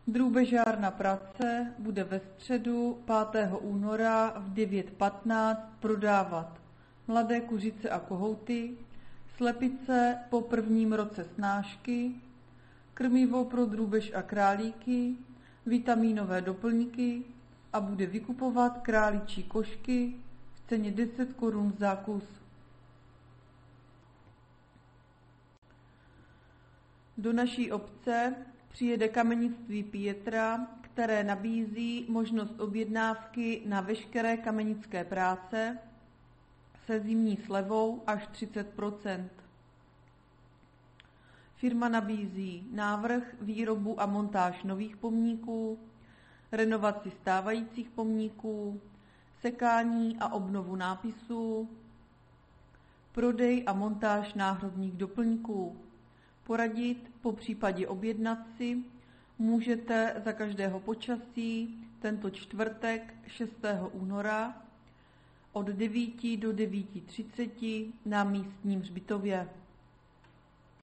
Drůbežárna Prace bude ve středu 5. února v 9:15 prodávat mladé kuřice a kohouty, slepice po prvním roce snášky, krmivo pro drůbež a králíky, vitamínové doplňky a bude vykupovat králičí košky v ceně 10 korun za kus. Do naší obce přijede kamenictví Pietra, které nabízí možnost objednávky na veškeré kamenické práce se zimní slevou až 30%. Firma nabízí návrh, výrobu a montáž nových pomníků, renovaci stávajících pomníků, sekání a obnovu nápisů, prodej a montáž náhrobních doplňků. Poradit, popřípadě objednat si, můžete za každého počasí tento čtvrtek 6. února od 9 do 9:30 na místním hřbitově.